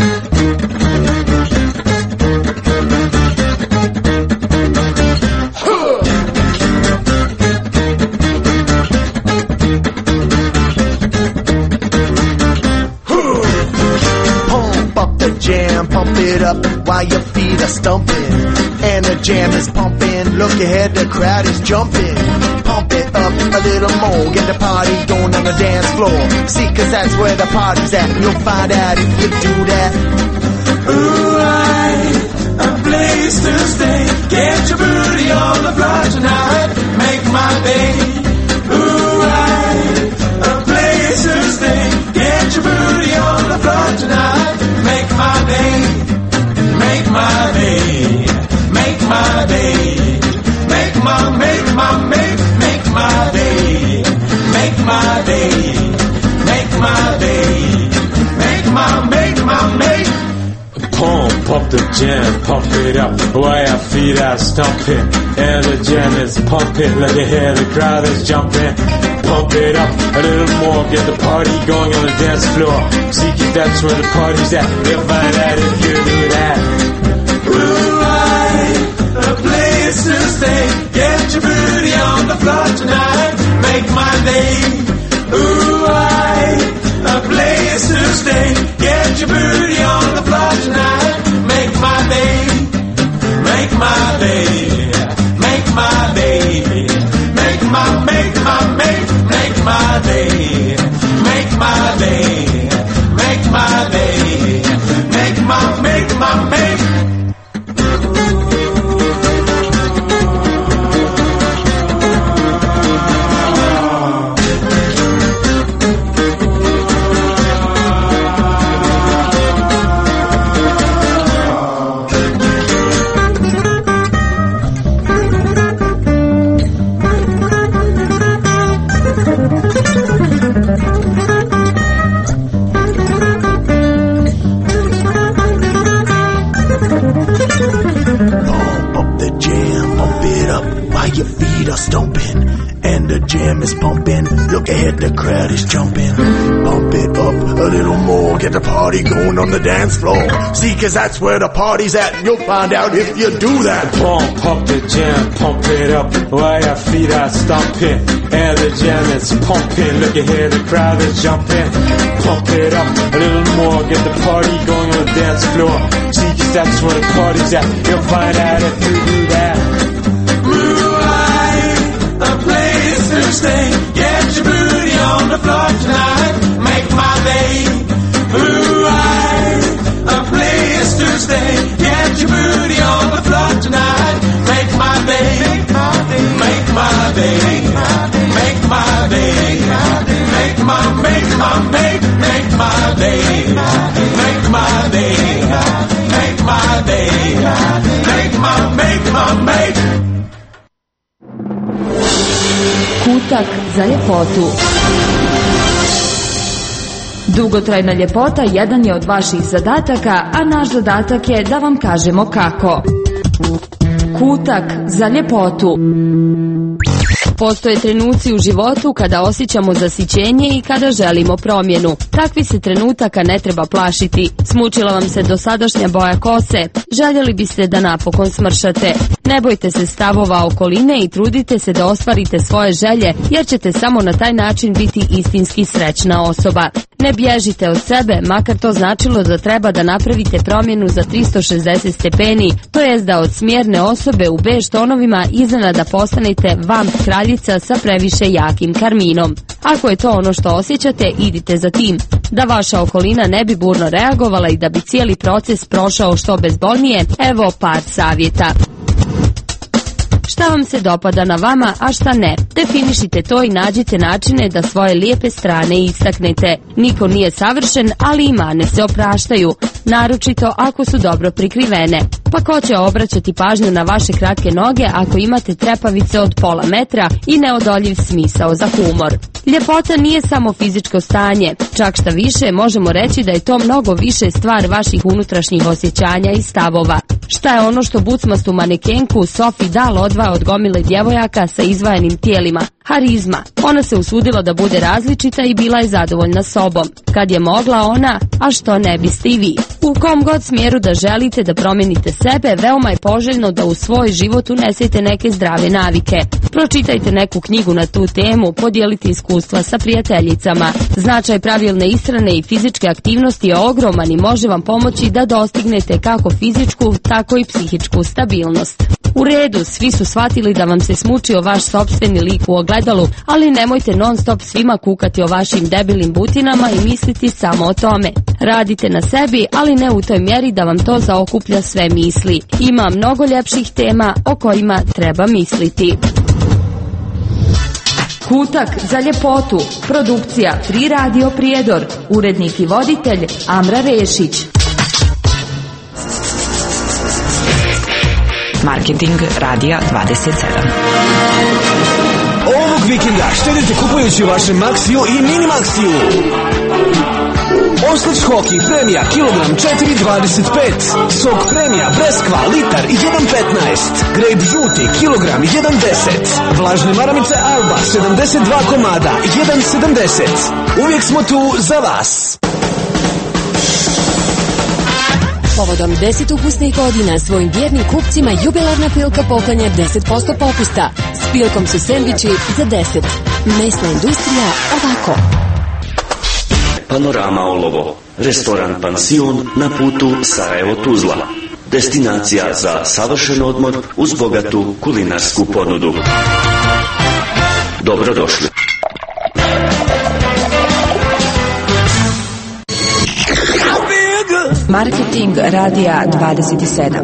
Pump up the jam, pump it up while your feet are stumping, and the jam is pumping. Look ahead, the crowd is jumping. Pump it up a little more, get the party going on the dance floor. See, cause that's where the party's at. You'll find out if you do that. Ooh, I, a place to stay. Get your booty on the floor tonight, make my day. Ooh, I, a place to stay. Get your booty on the floor tonight, make my day. Make my day, make my day. Make my, make my, make, make my day, make my day, make my day, make my, make my, make, pump the jam, pump it up, while our feet are stomping, and the jam is pumping, look ahead, the crowd is jumping, pump it up a little more, get the party going on the dance floor, see if that's where the party's at, you'll find out if you do that. Ooh, I, a place to stay, get your booty on the floor tonight, make my day. Ooh, I, a place to stay, get your booty on the floor tonight, make my day, make my day, make my day, make my, make my, make, make my day, make my day, make my day, make my, make my, make. Stomping and the jam is pumping. Look ahead, the crowd is jumping. Pump it up a little more, get the party going on the dance floor. See, cause that's where the party's at, and you'll find out if you do that. Pump up the jam, pump it up, while our feet are stomping, and the jam is pumping. Look ahead, the crowd is jumping. Pump it up a little more, get the party going on the dance floor. See, cause that's where the party's at, you'll find out if you do that. Stay, get your booty on the floor tonight, make my day. Ooh, I, a place to stay, get your booty on the floor tonight, make my day, make my day, make my day, make my day, make my, make my, make, make my day, make my day, make my day, make my, make my, make. Kutak za ljepotu. Dugotrajna ljepota jedan je od vaših zadataka, a naš zadatak je da vam kažemo kako. Kutak za ljepotu. Postoje trenuci u životu kada osjećamo zasićenje i kada želimo promjenu. Takvi se trenutaka ne treba plašiti. Smučila vam se dosadašnja boja kose. Željeli biste da napokon smršate. Ne bojte se stavova okoline i trudite se da ostvarite svoje želje, jer ćete samo na taj način biti istinski srećna osoba. Ne bježite od sebe, makar to značilo da treba da napravite promjenu za tristo šezdeset stepeni, to jest da od smjerne osobe u bež tonovima iznenada postanete vamp kraljica sa previše jakim karminom. Ako je to ono što osjećate, idite za tim. Da vaša okolina ne bi burno reagovala i da bi cijeli proces prošao što bezbolnije, evo par savjeta. Šta vam se dopada na vama, a šta ne? Definišite to i nađite načine da svoje lijepe strane istaknete. Niko nije savršen, ali i mane se opraštaju, naročito ako su dobro prikrivene. Pa ko će obraćati pažnju na vaše kratke noge ako imate trepavice od pola metra i neodoljiv smisao za humor? Ljepota nije samo fizičko stanje, čak šta više možemo reći da je to mnogo više stvar vaših unutrašnjih osjećanja i stavova. Šta je ono što bucmastu manekenku Sophie Dahl odvaja od gomile djevojaka sa izvajanim tijelima? Harizma. Ona se usudila da bude različita i bila je zadovoljna sobom. Kad je mogla ona, a što ne biste i vi? U kom god smjeru da želite da promijenite sebe, veoma je poželjno da u svoj život unesete neke zdrave navike. Pročitajte neku knjigu na tu temu, podijelite iskustva sa prijateljicama. Značaj pravilne ishrane i fizičke aktivnosti je ogroman i može vam pomoći da dostignete kako fizičku, tako i psihičku stabilnost. U redu, svi su shvatili da vam se smučio vaš sopstveni lik u ogledalu, ali nemojte non stop svima kukati o vašim debilim butinama i misliti samo o tome. Radite na sebi, ali ne u toj mjeri da vam to zaokuplja sve misli. Ima mnogo ljepših tema o kojima treba misliti. Kutak za ljepotu. Produkcija Free Radio Prijedor. Urednik i voditelj Amra Rešić. Marketing Radija dvadeset sedam. Ovog vikenda štedite kupujući u vašem Maxiju i Minimaxiju. Oslić Hoki premija kilogram četiri dvadeset pet. Sok premija Breskva litar jedan petnaest. Grape žuti kilogram jedan deset. Vlažne maramice Alba sedamdeset dva komada jedan sedamdeset. Uvijek smo tu za vas. Povodom deset ukusnih godina svojim vjernim kupcima jubilarna Pilka poklanja deset posto popusta. S Pilkom su sendviči za deset. Mesna industrija ovako. Panorama Olovo, restoran pansion na putu Sarajevo-Tuzla. Destinacija za savršen odmor uz bogatu kulinarsku ponudu. Dobrodošli. Marketing radija dvadeset sedam.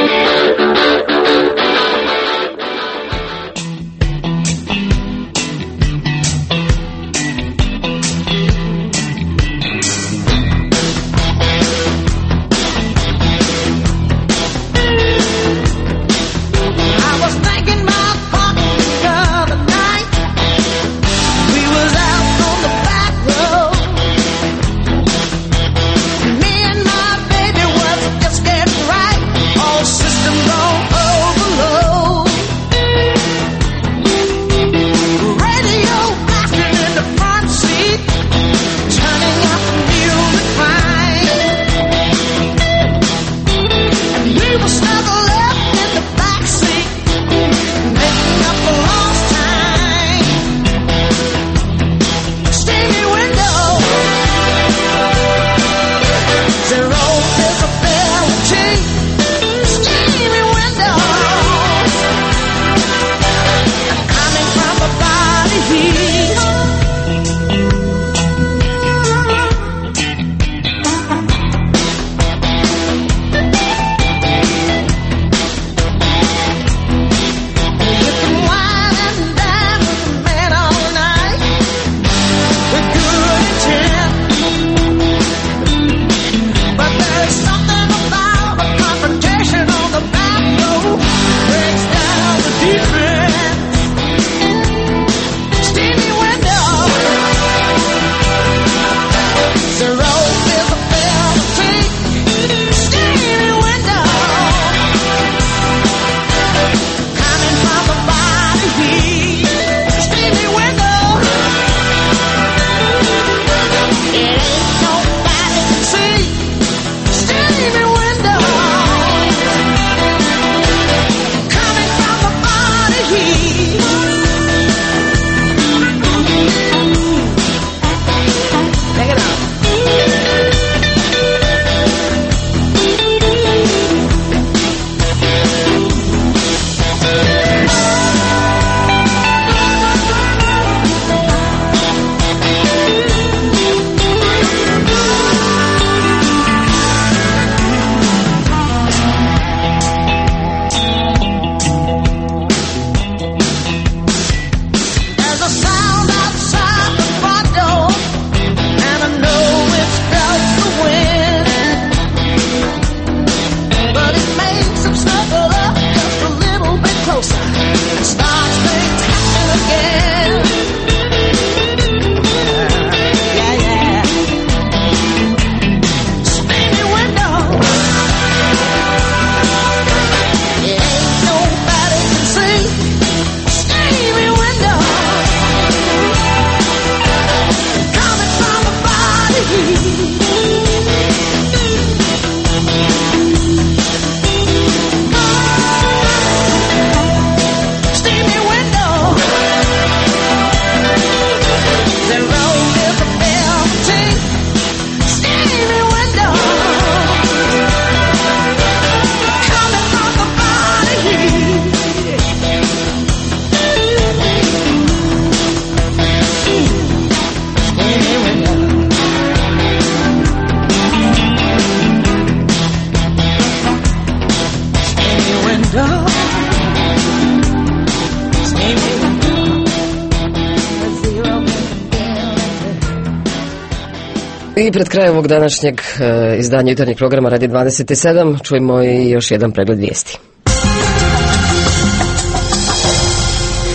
I pred krajem ovog današnjeg e, izdanja jutarnjeg programa Radi dvadeset sedam čujemo i još jedan pregled vijesti.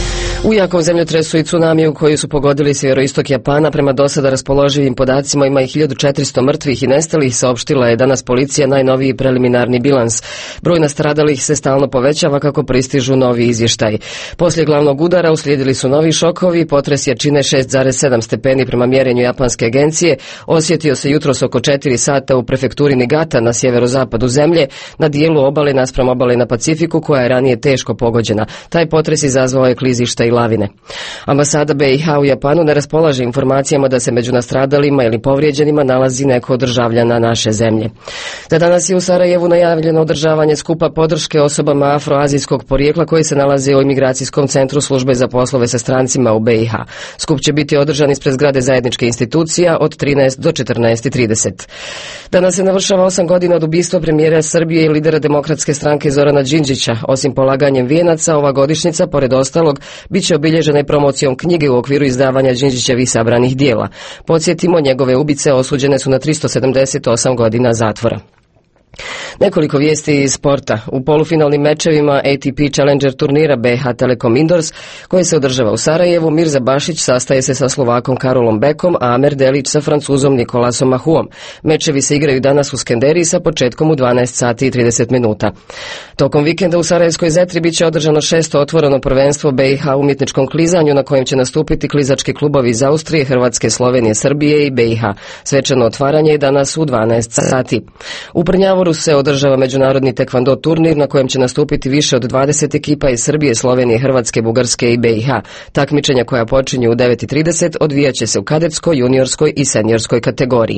U jakom zemljotresu i tsunamiju koji su pogodili sjeveroistok Japana, prema dosada raspoloživim podacima ima i hiljadu četiristo mrtvih i nestalih, saopštila je danas policija najnoviji preliminarni bilans. Broj nastradalih se stalno povećava kako pristižu novi izvještaj. Poslije glavnog udara uslijedili su novi šokovi, potres jačine šest zarez sedam stepeni prema mjerenju japanske agencije, osjetio se jutros oko četiri sata u prefekturi Niigata na sjeverozapadu zemlje, na dijelu obale naspram obale na Pacifiku koja je ranije teško pogođena. Taj potres izazvao je klizišta i lavine. Ambasada B i H u Japanu ne raspolaže informacijama da se među nastradalima ili povrijeđenima nalazi neko od državljana naše zemlje. Da danas je u Sarajevu najavljeno održavanje skupa podrške osobama afroazijskog porijekla koji se nalaze u imigracijskom centru službe za poslove sa strancima u B i H. Skup će biti održan ispred zgrade zajedničke institucija od trinaest do četrnaest i trideset. Danas se navršava osam godina od ubistva premijera Srbije i lidera Demokratske stranke Zorana Đinđića. Osim polaganjem vijenaca, ova godišnjica, pored ostalog, bit će obilježena i promocijom knjige u okviru izdavanja Đinđićevih sabranih dijela. Podsjetimo, njegove ubice osuđene su na tristo sedamdeset osam godina zatvora. Nekoliko vijesti iz sporta. U polufinalnim mečevima A T P Challenger turnira B H Telekom Indoors, koji se održava u Sarajevu, Mirza Bašić sastaje se sa Slovakom Karolom Bekom, a Amer Delić sa Francuzom Nikolasom Mahuom. Mečevi se igraju danas u Skenderiji sa početkom u dvanaest sati i trideset minuta. Tokom vikenda u Sarajevskoj Zetri bit će održano šesto otvoreno prvenstvo B i H u umjetničkom klizanju na kojem će nastupiti klizački klubovi iz Austrije, Hrvatske, Slovenije, Srbije i B i H. Svečano otvaranje je danas u dvanaest sati. U Prnjavoru se održava međunarodni tekvando turnir na kojem će nastupiti više od dvadeset ekipa iz Srbije, Slovenije, Hrvatske, Bugarske i B i H. Takmičenja koja počinju u devet i trideset odvijat će se u kadetskoj, juniorskoj i seniorskoj kategoriji.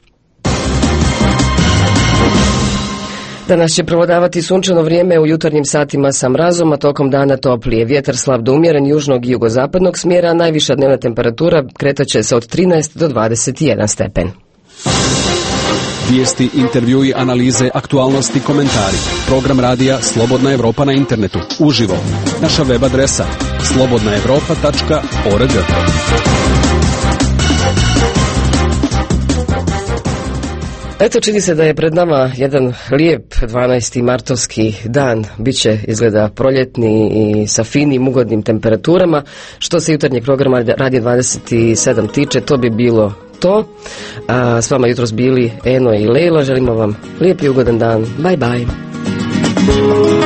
Danas će prevladavati sunčano vrijeme u jutarnjim satima sa mrazom, a tokom dana toplije. Vjetar slab do umjeren južnog i jugozapadnog smjera, najviša dnevna temperatura kretat će se od trinaest do dvadeset jedan stepen. Vijesti, intervjui, analize, aktualnosti, komentari. Program radija Slobodna Evropa na internetu. Uživo. Naša web adresa slobodna evropa tačka org. Eto, čini se da je pred nama jedan lijep dvanaesti martovski dan. Biće izgleda proljetni i sa finim, ugodnim temperaturama. Što se jutarnjeg programa Radija dvadeset sedam tiče, to bi bilo to. A s vama jutros bili Eno i Lejla. Želimo vam lijep i ugodan dan. Bye bye.